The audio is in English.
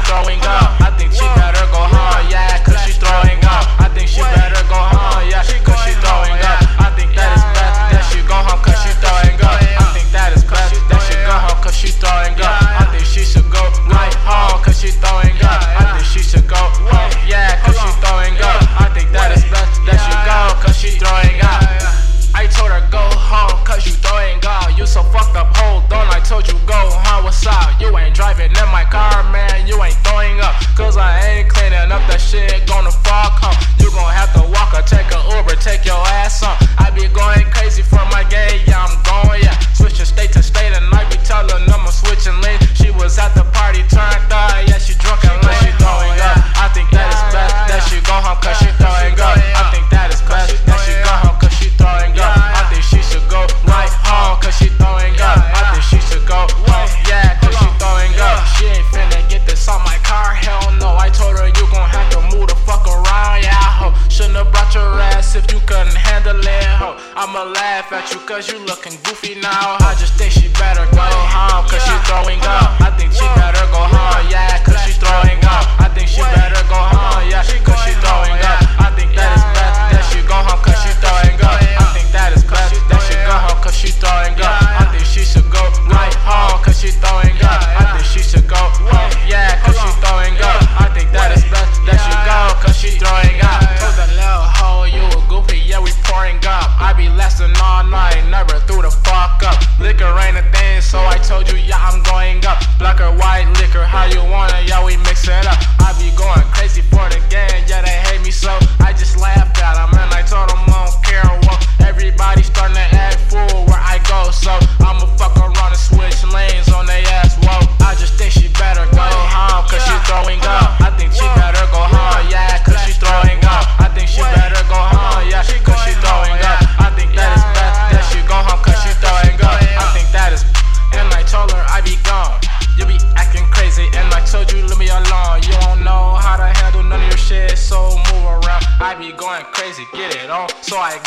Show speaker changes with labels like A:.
A: throwing up. I think she better go home, yeah, cause she throwing up. I think she better go home, yeah, cause she throwing up. I think that is best that she go home cause she throwing up. I think that is best that she go home cause she throwing up. I think she should go right home cause she throwing up. I think she should go home, yeah, cause she throwing up. I think that is best that she go cause she throwing up. I told her go home cause you throwing up. You so fucked up, hold on, I told you go home, what's up? You ain't driving in my car, man, you ain't throwing up. Cause I ain't cleaning up that shit, gonna fuck home. You gon' have to walk or take a Uber, take your ass on. I be going crazy for my game, yeah, I'm going, yeah. Switching state to state and I be telling them I'm switching lanes. She was at the party, turned up, yeah, she drunk and like she throwing up. I think that is best that she go home cause she throwing up. I think that is best that she go home cause she throwing up. I think she should go right home cause she throwing up. I think she should go home, yeah, cause she throwing up. She ain't finna get this on my car, hell no. I told her you gon' have to move the fuck around, yeah, ho. Shouldn't have brought your ass if you couldn't handle it, ho. I'ma laugh at you cause you looking goofy now, ho. I just think she better go home cause she throwing up. I think she better go home, yeah, cause she throwing up. I think she better go home, yeah, cause she throwing up. I think that is best that she go home cause she throwing up. I think that is best that she go home cause she throwing up. I think she should go right home cause she throwing up. I think she should go home, yeah, cause she throwing up. I think that is best that she go cause she throwing up. Told the little hoe you a goofy, yeah, we pouring up. I be lasting all night, never threw the fuck up. Liquor ain't a thing, so I told you, yeah, I'm going up. Black or white liquor, how you want it, yeah, we mix it up. I be going crazy for the game, yeah, they hate me so I just laughed at them and I told them I don't care what. Everybody starting to act fool where I go, so I'ma fuck around and switch lanes on they ass, whoa. I just think she better go home cause she throwing up. I think she better go home, yeah, cause she throwing up. I think she better go home, yeah, cause she throwing up. I think that is best that she go home cause she throwing up. I think that is, and I told her I be gone. You be acting crazy and I told you leave me alone. You don't know how to handle none of your shit, so move around. I be going crazy, get it on, so I